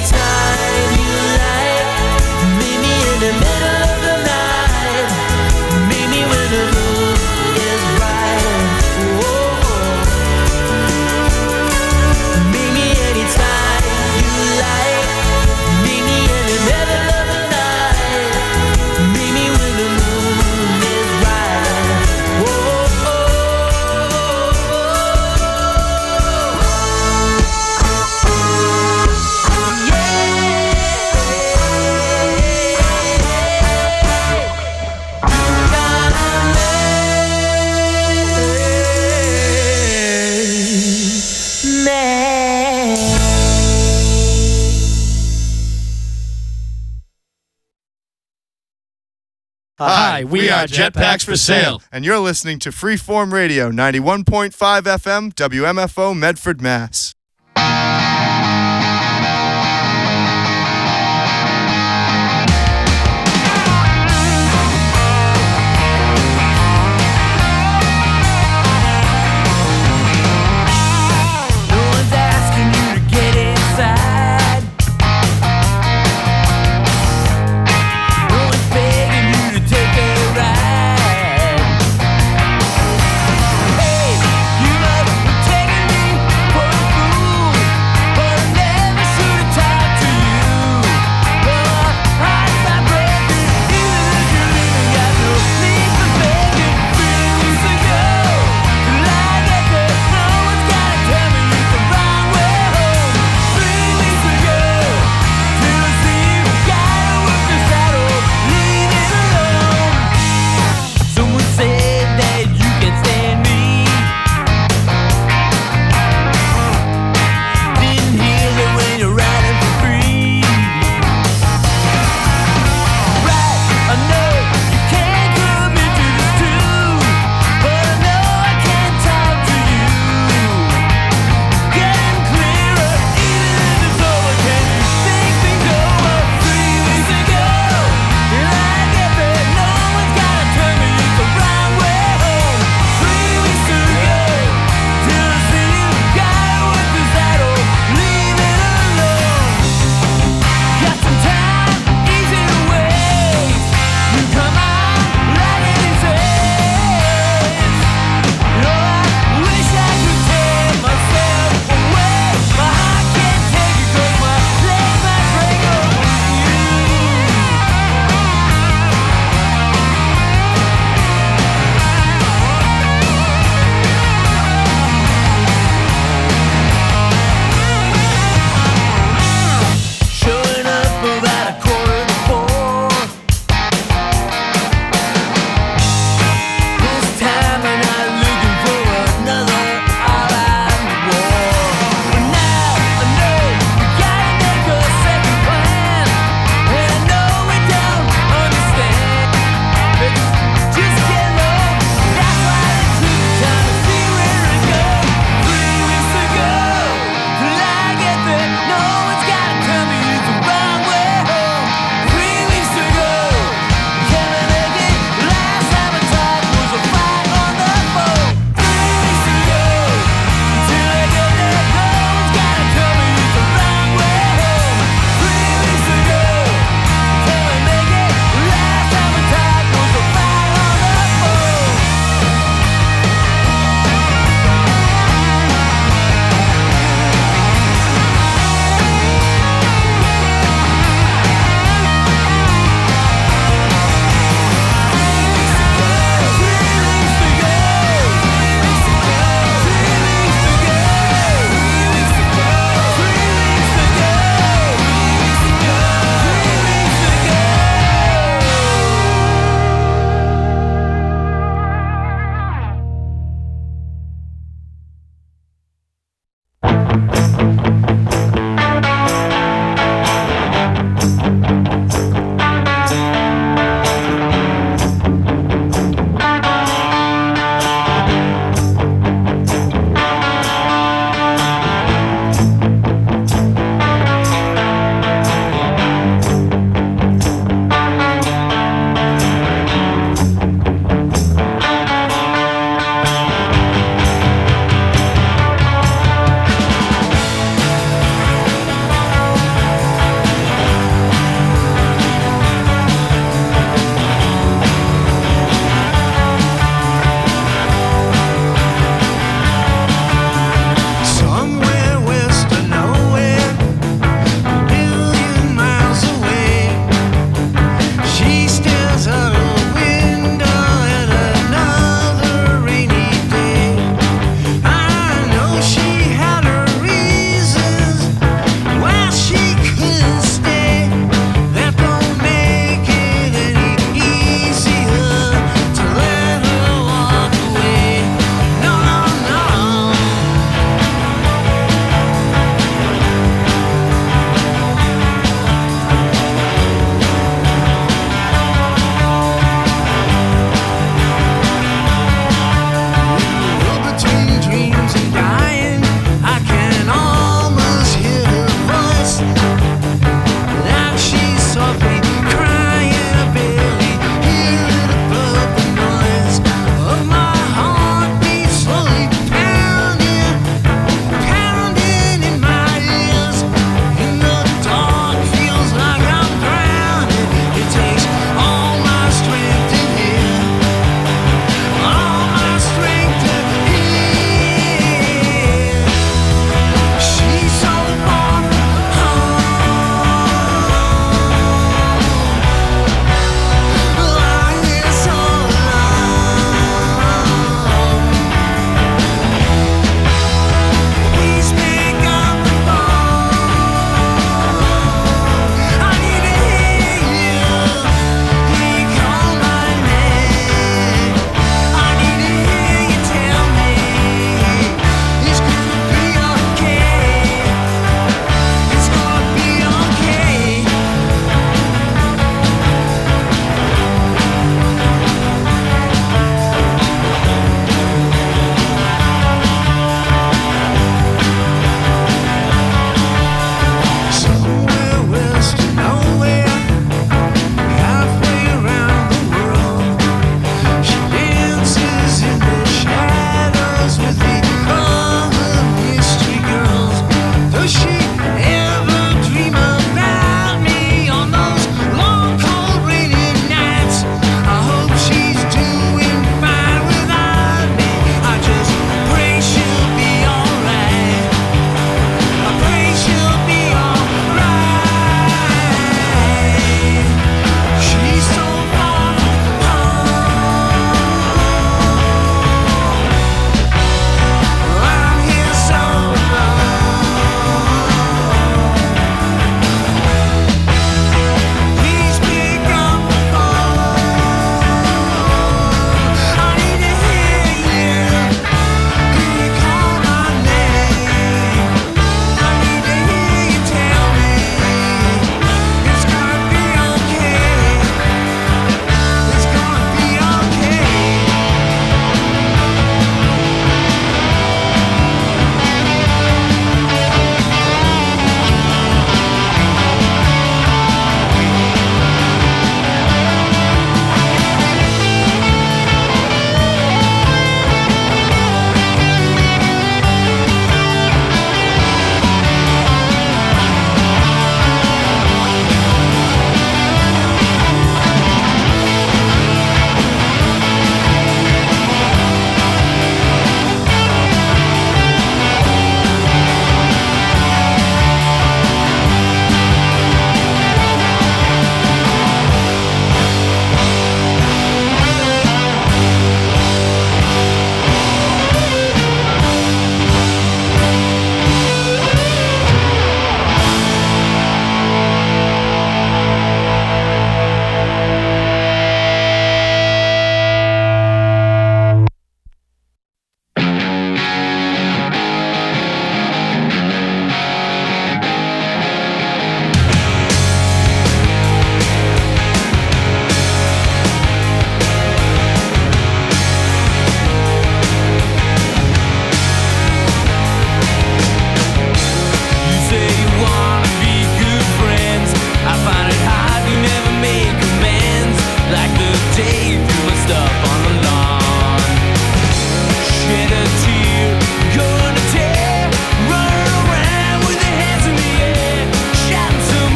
anytime you like. Meet me in the middle of the night. Meet me when the moon is bright. Meet me anytime you like. Meet me in the middle of the night. Meet me when the moon is bright. Hi, we are Jetpacks for Sale. And you're listening to Freeform Radio, 91.5 FM, WMFO, Medford, Mass. No one's asking you to get inside. No one's begging you to take a ride. Hey, you must be taking me for a fool.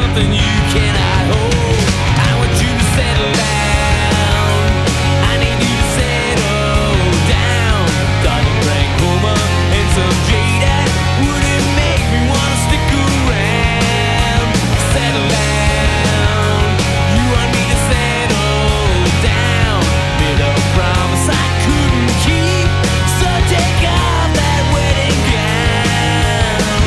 something you cannot hold. I want you to settle down. I need you to settle down. Dr. Frank Homer and some Jada wouldn't make me wanna stick around. Settle down. You want me to settle down. Made a promise I couldn't keep, so take off that wedding gown.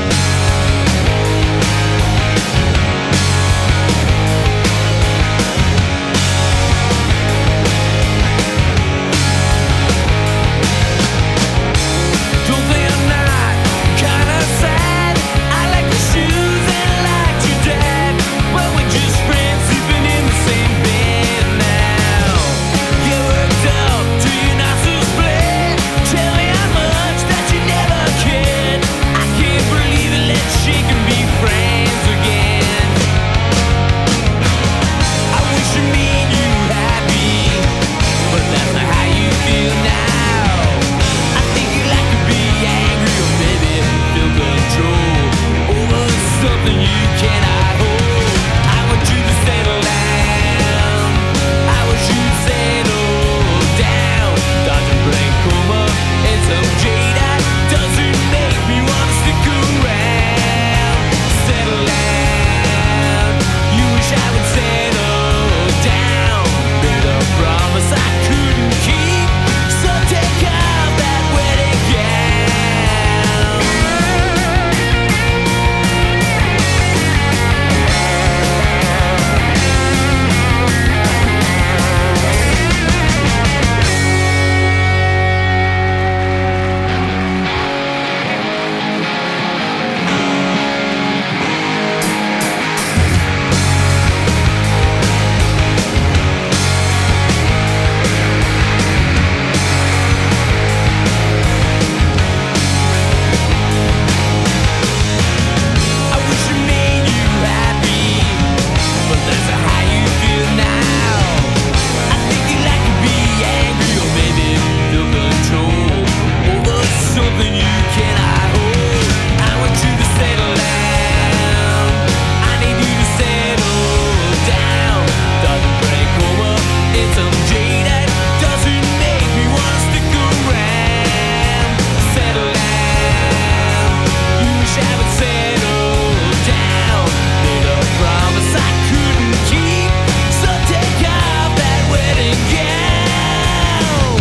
Don't think I'm not kinda sad. I like the shoes and I like your dad, but we're just friends sleeping in the same bed now. Get worked up to your nostrils flare. Tell me how much that you never cared. I can't believe it. Let's shake and be friends again. I wish you made you happy, but that's not how you feel now. I think you like to be angry or maybe feel control over something you cannot hold. I want you to settle down. I want you to settle down. Dr. Frank Homer and some Jada doesn't make me wanna stick around. Settle down. You wish I would settle down. Made a promise I couldn't keep, so take off that wedding gown. I wish you made you happy, but that's not how you feel now. I think you like to be angry or maybe feel control over something you cannot hold. I want you to settle down. I need you to settle down. Dr. Frank Homer and some Jada doesn't make me wanna stick around. Settle down. You wish I would settle down. Made a promise I couldn't keep, so take off that wedding gown.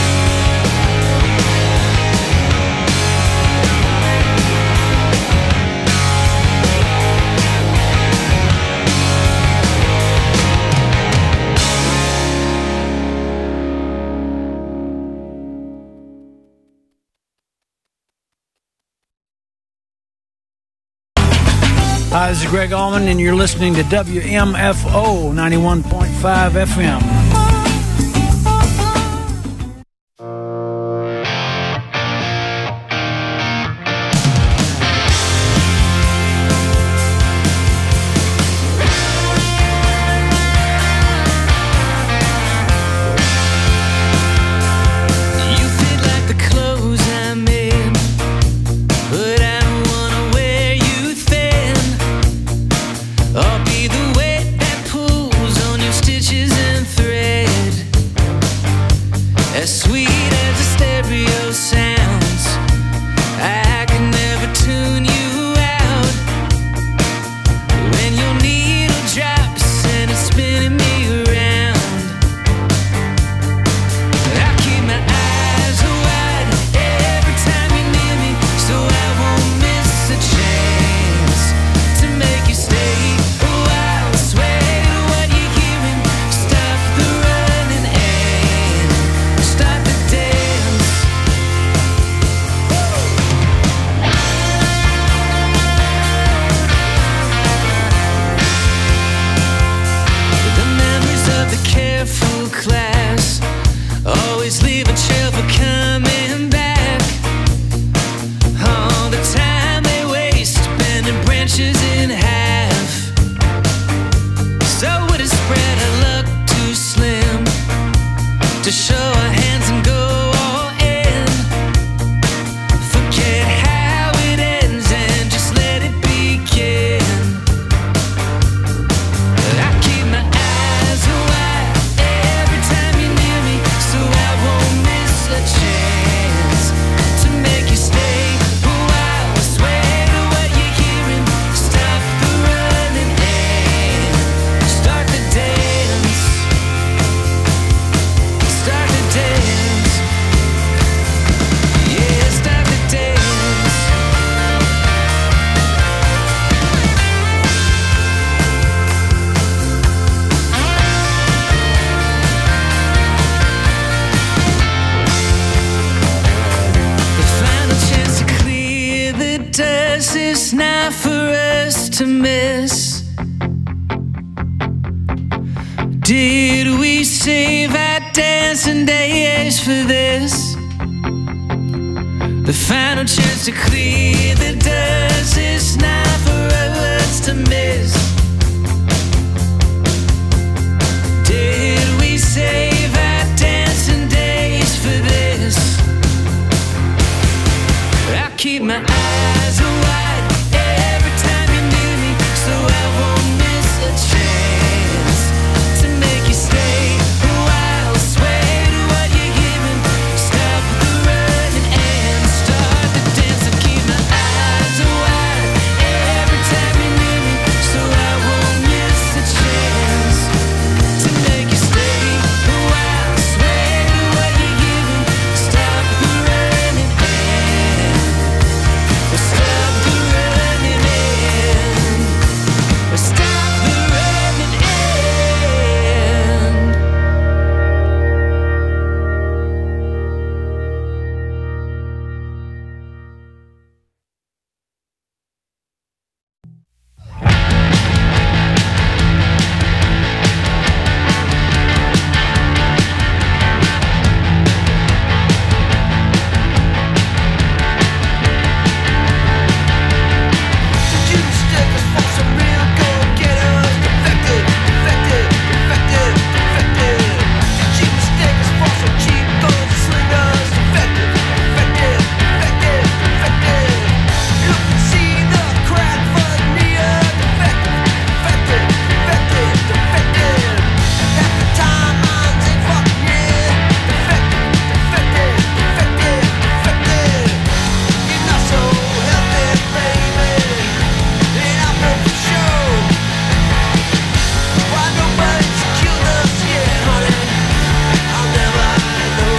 Hi, this is Greg Allman, and you're listening to WMFO 91.5 FM. You fit like the clothes I made, but I don't wanna wear you thin. I'll be the weight that pulls on your stitches and threads. to miss? Did we save our dancing days for this? The final chance to clear the dust is not for us to miss. Did we save our dancing days for this? I keep my eyes wide every time you're near me, so I won't miss a chance to make you stay a while. Sway to what you're giving, stop the running and start the dance. I keep my eyes wide every time you're near me, so I won't miss a chance to make you stay a while. Sway to what you're giving, stop the running and stop the running and stop the running end. Did you mistake us for some real go-getters? Defected, defected, defected, defected. Did you mistake us for some cheap gold slingers? Defected, defected, defected, defected. Look and see the crack veneer. Defected, defected, defected, defected. Half the time mine's ain't fucking yeah. Defected, defected, defected, defected. You're not so healthy, baby. And I'm no for sure. Why nobody's killed us yet, honey? I'll never know.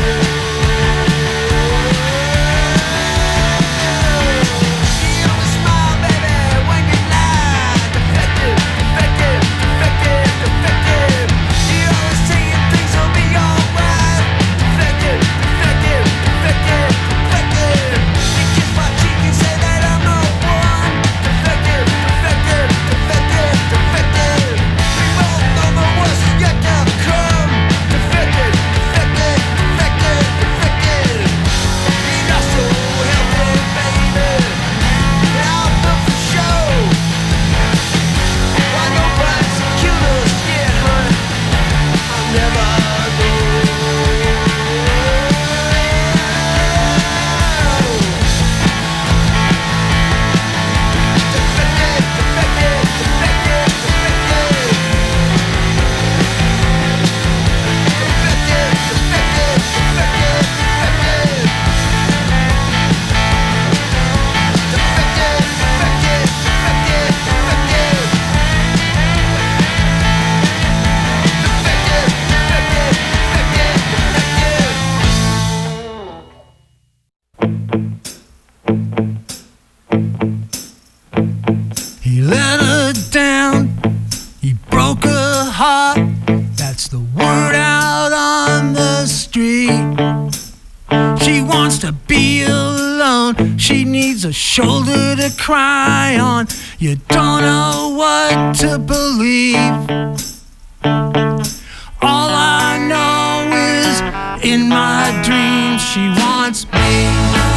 You only smile, baby, when you lie. Defective, defective, defective, defective. You always saying things will be alright. Defective, defective, defective, defective. You kiss my cheek and say that I'm no one. Defective, defective, defective, defective. We both know the worst is yet to come. Defective, defective, defective, defective. You're not so healthy, baby. And I'll know for sure. Why nobody's killed us yet, honey? I'll never know. Defective, defective, defective, defective. Defective, defective, defective, defective. Defective, defective, defective, defective. Defective, defective, defective. He let her down, he broke her heart. That's the word out on the street. She wants to be alone, she needs a shoulder to cry on. You don't know what to believe. All I know is in my dreams she wants me.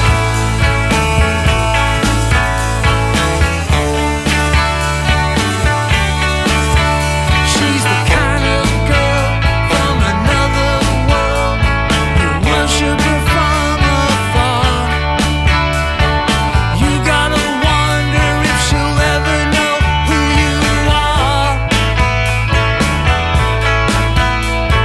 She's the kind of girl from another world. You worship her from afar. You gotta wonder if she'll ever know who you are.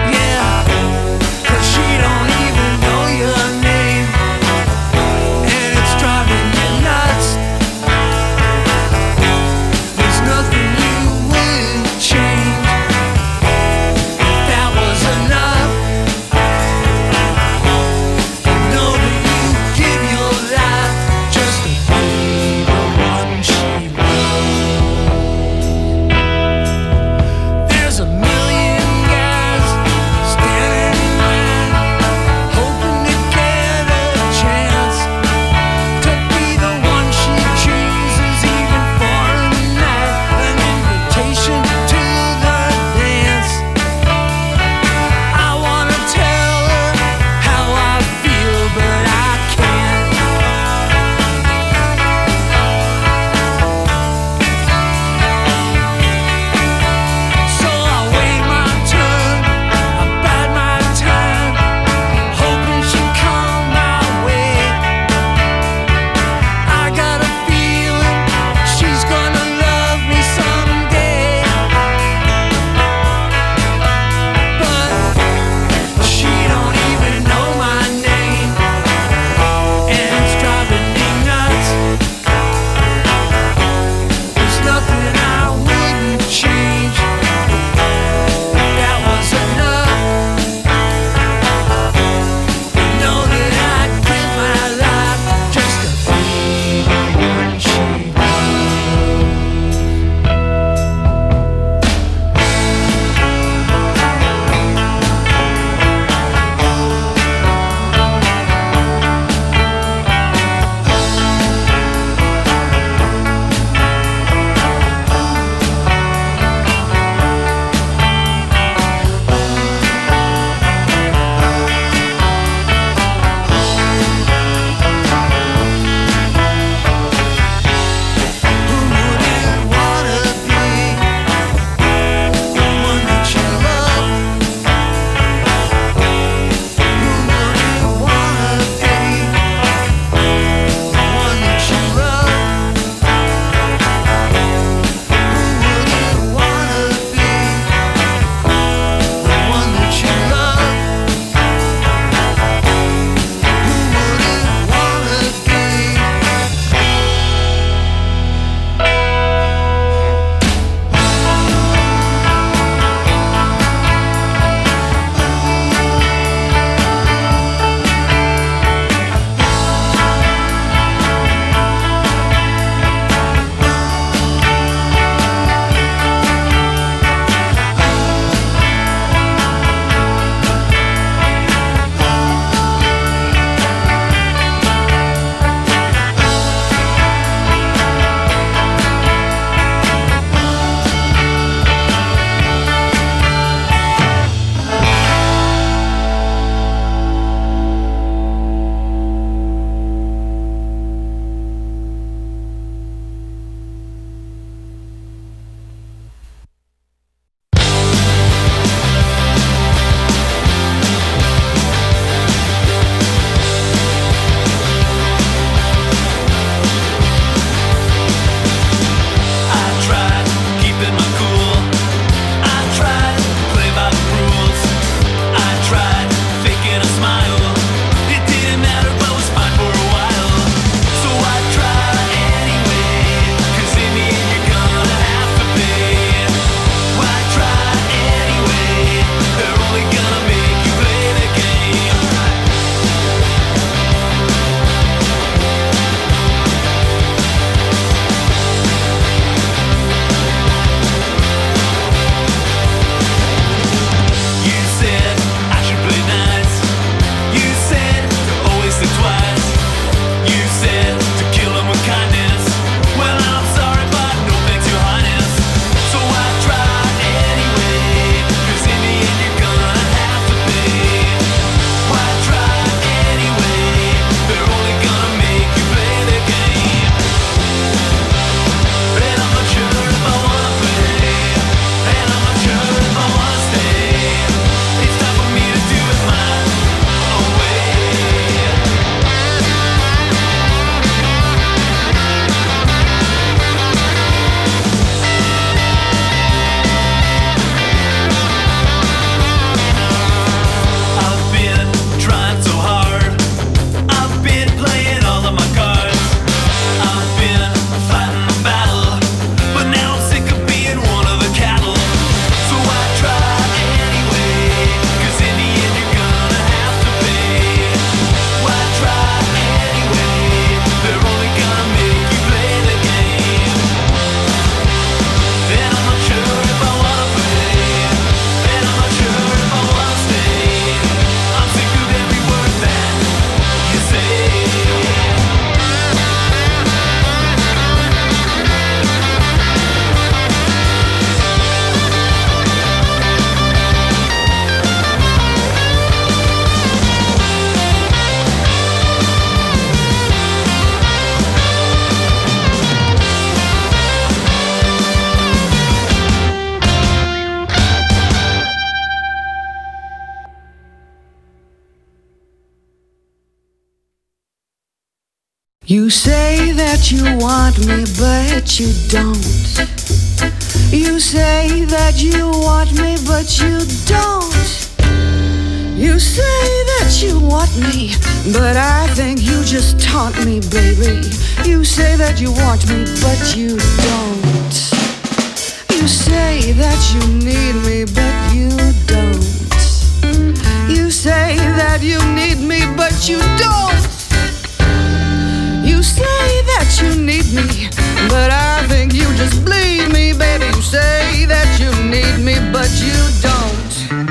You say that you want me, but you don't. You say that you want me, but you don't. You say that you want me, but I think you just taunt me, baby. You say that you want me, but you don't. You say that you need me, but you don't. You say that you need me, but you don't. You say that you need me, but I think you just bleed me, baby. You say that you need me, but you don't.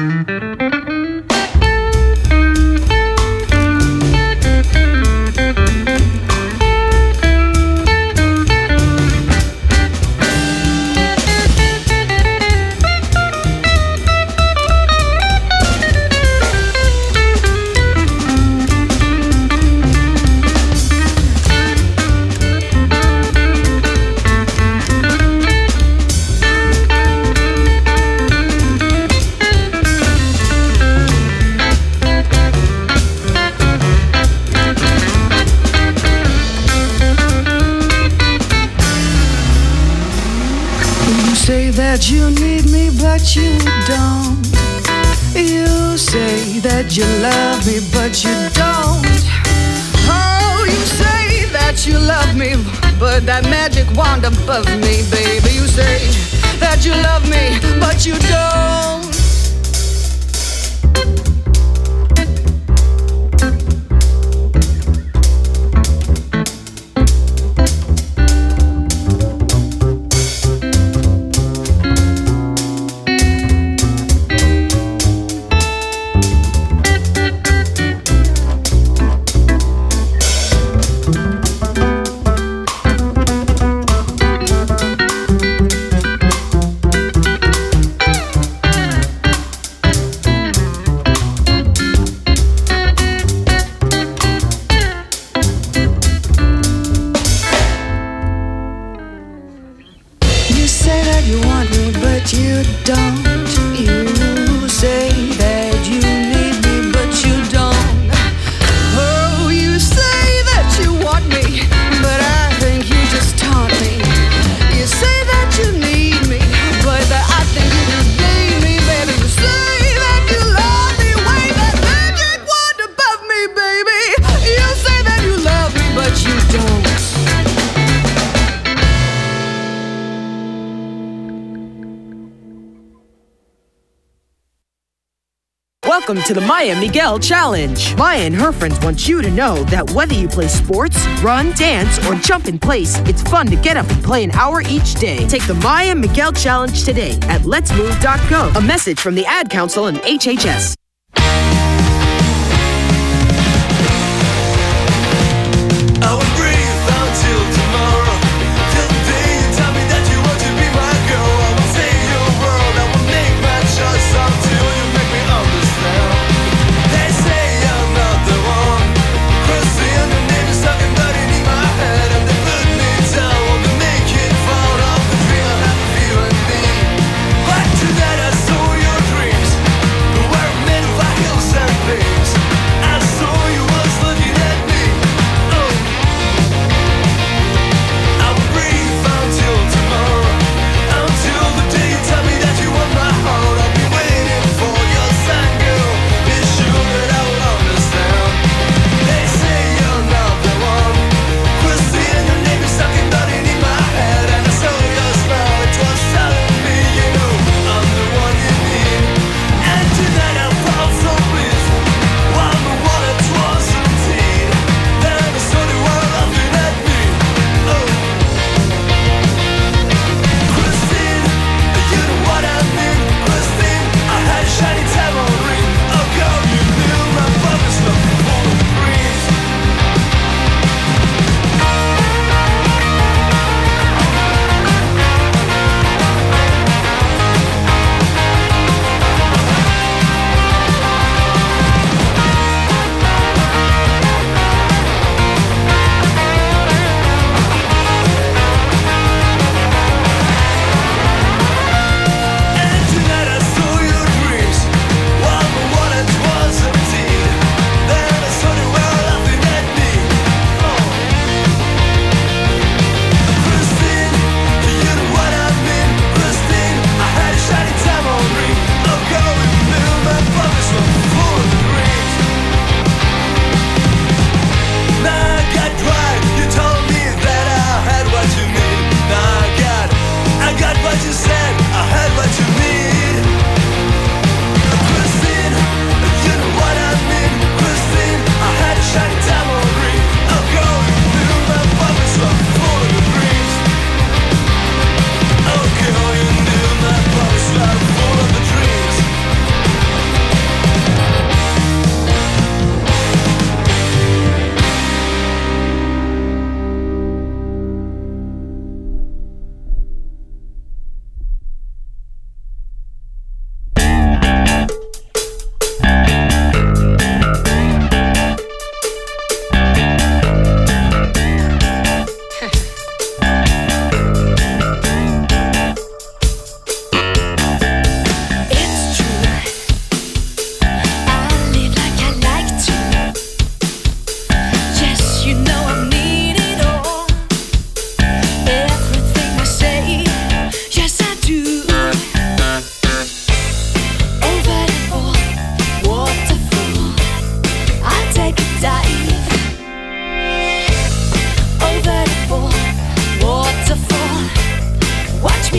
That you need me, but you don't. You say that you love me, but you don't. Oh, you say that you love me, but that magic wand above me, baby. You say that you love me, but you don't. Welcome to the Maya Miguel Challenge. Maya and her friends want you to know that whether you play sports, run, dance, or jump in place, it's fun to get up and play an hour each day. Take the Maya Miguel Challenge today at letsmove.co. A message from the Ad Council and HHS. Tonight I saw your dreams.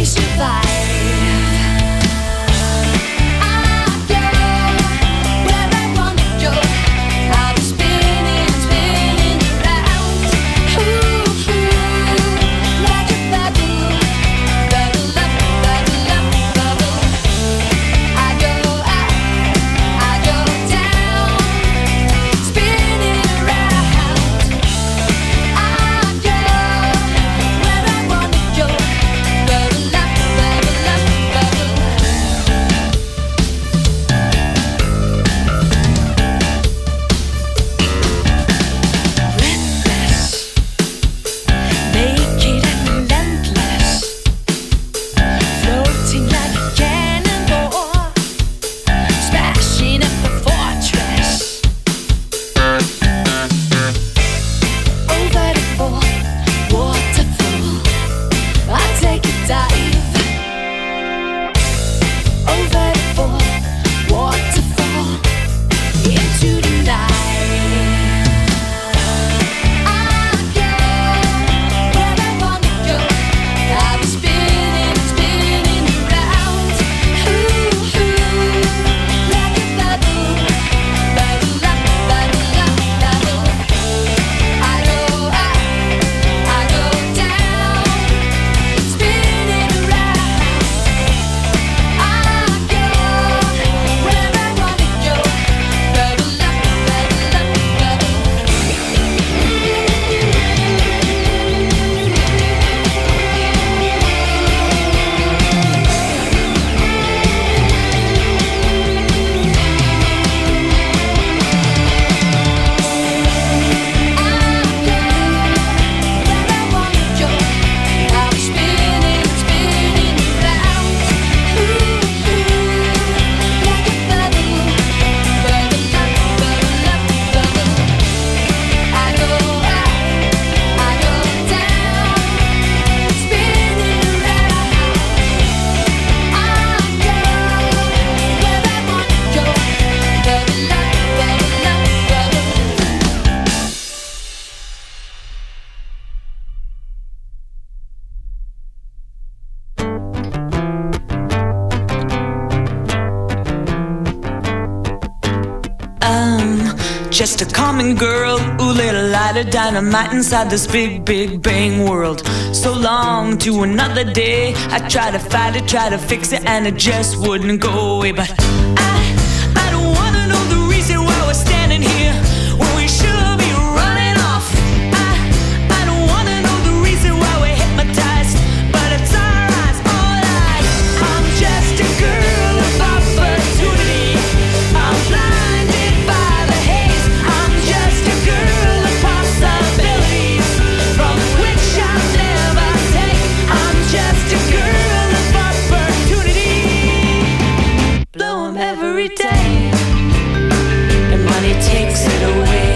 Just a common girl who lit a light of dynamite inside this big, big bang world. So long to another day, I tried to fight it, tried to fix it, and it just wouldn't go away. But I don't wanna know the reason why we're standing here when we should be running off. I don't wanna know the reason why we're hypnotized, but it's our eyes, all eyes. I'm just a girl of opportunity. I'm blinded by the haze. I'm just a girl of possibilities from which I'll never take. I'm just a girl of opportunity. Blow 'em every day, and money takes it away.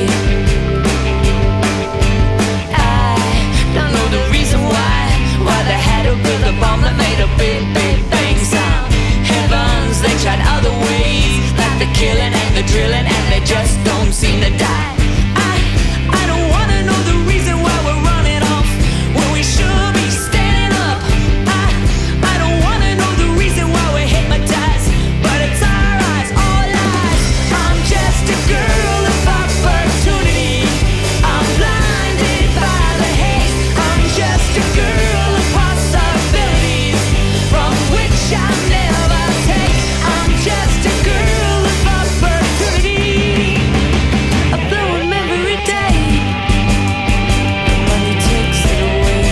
I don't know the reason why they had to build a bomb that made a big, big bang sound. Heavens, they tried other ways, like the killing and the drilling, and they just don't seem to die. I don't wanna know the reason why we're running off when we should be standing up. I don't wanna know the reason why we're hypnotized, but it's our eyes, all eyes. I'm just a girl of opportunity. I'm blinded by the haze. I'm just a girl of possibilities from which I'll never take. I'm just a girl of opportunity. I blow 'em every day. Money takes it away.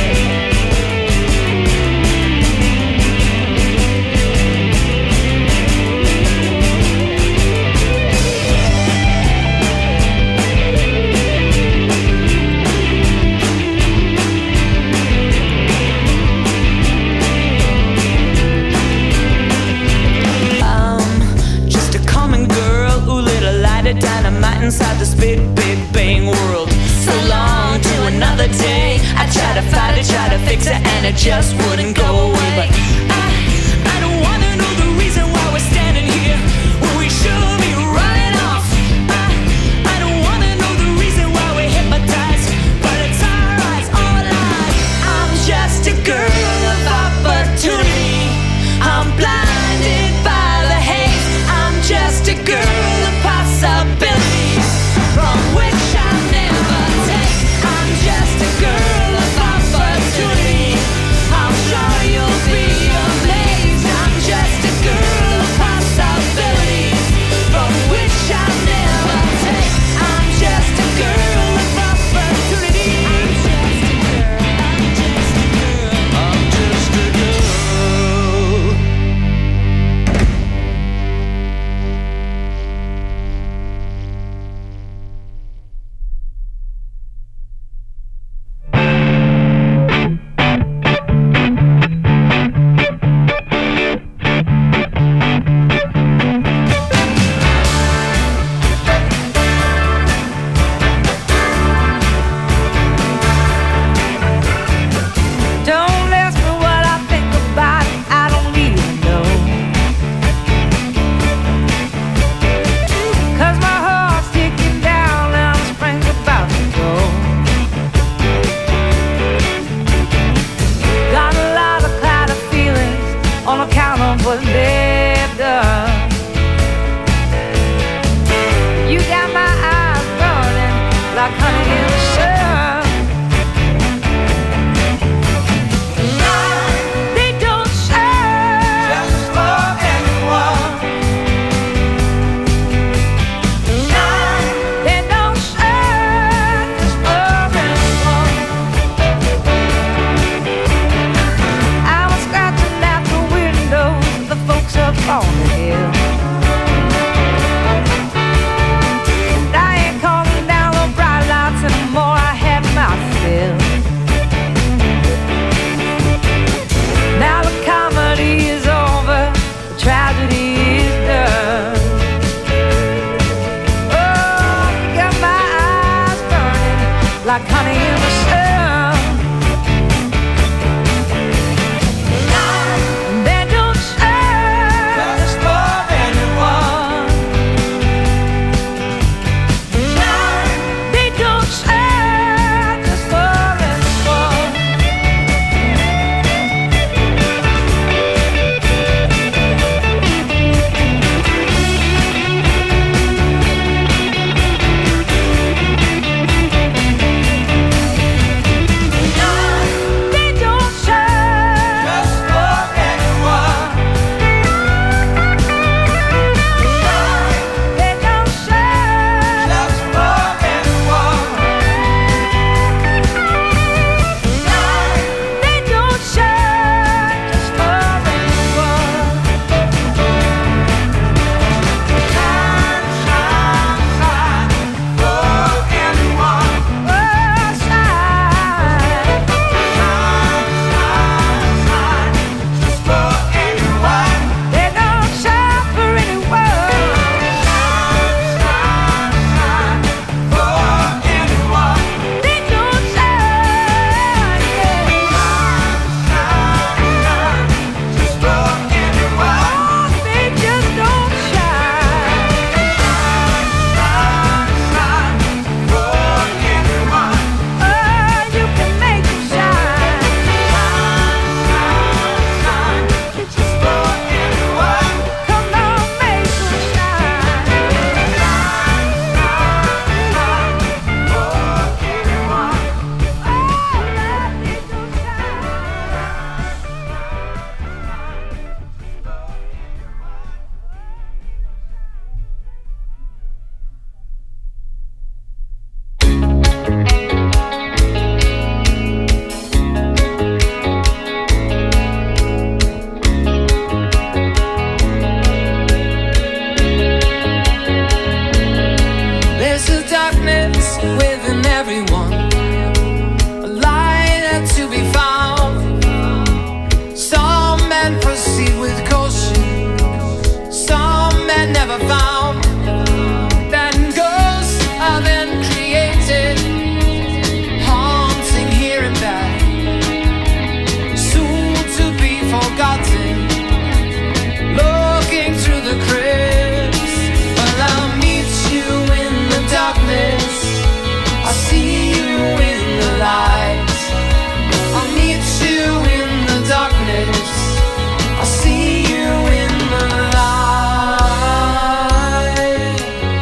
I'm just a common girl who lit a light of dynamite inside this big, big bang world. So long to another day. I tried to fight it, tried to fix it, and it just wouldn't go away. But I don't wanna know the reason why we're standing here when we should be running off. I don't wanna know the reason why we're hypnotized, but it's our eyes, all eyes. I'm just a girl of opportunity. forgotten, looking through the cracks. Well, I'll meet you in the darkness, I'll see you in the light. I'll meet you in the darkness, I'll see you in the light.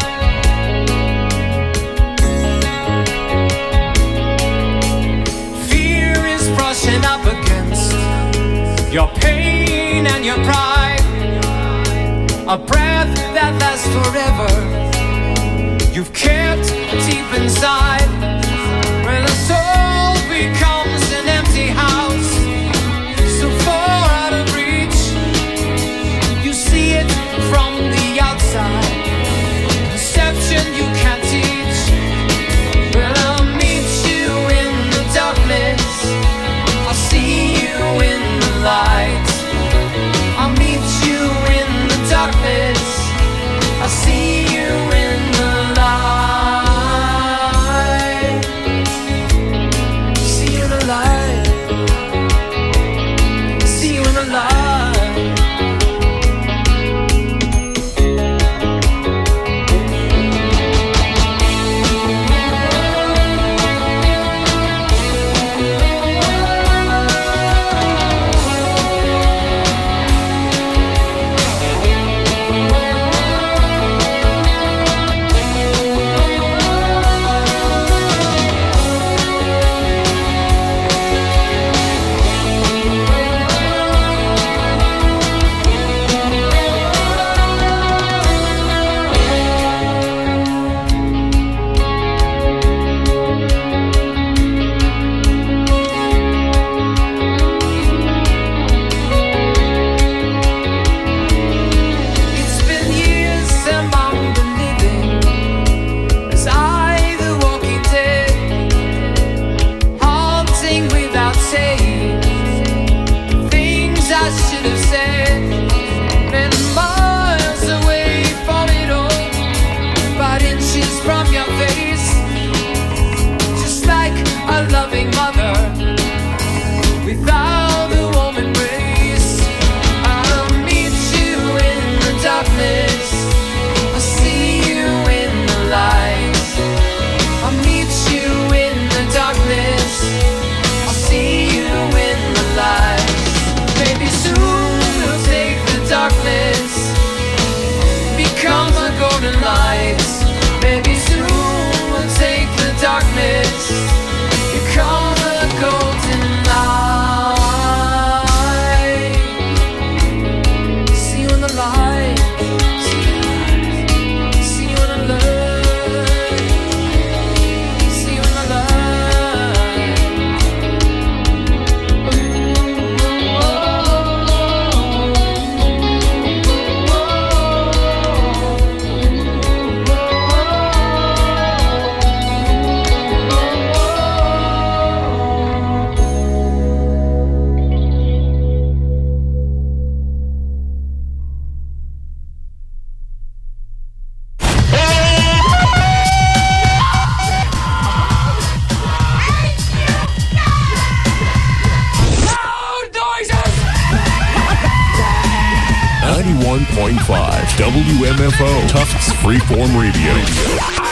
Fear is brushing up against your pain and your pride, a breath that lasts forever, you've kept deep inside. When a soul becomes an empty house, so far out of reach, you see it from the outside, perception you can't teach. Well, I'll meet you in the darkness, I'll see you in the light. I'll meet you in the darkness, I'll see you in the light. See you in the light. See you in the light. It's been years among the living, as I, the walking dead, haunting without saying things I should have said. Been miles away from it all, but inches from your face, just like a loving mother without a warm embrace. I'll meet you in the darkness, I'll see you in the light. I'll meet you in the darkness, I'll see you in the light. Maybe soon we'll take the darkness, become a golden light. Maybe soon we'll take the darkness, become a golden light. See you in the light. See you in the light. See you in the light. Loud noises! 91.5 WMFO Tufts Freeform Radio.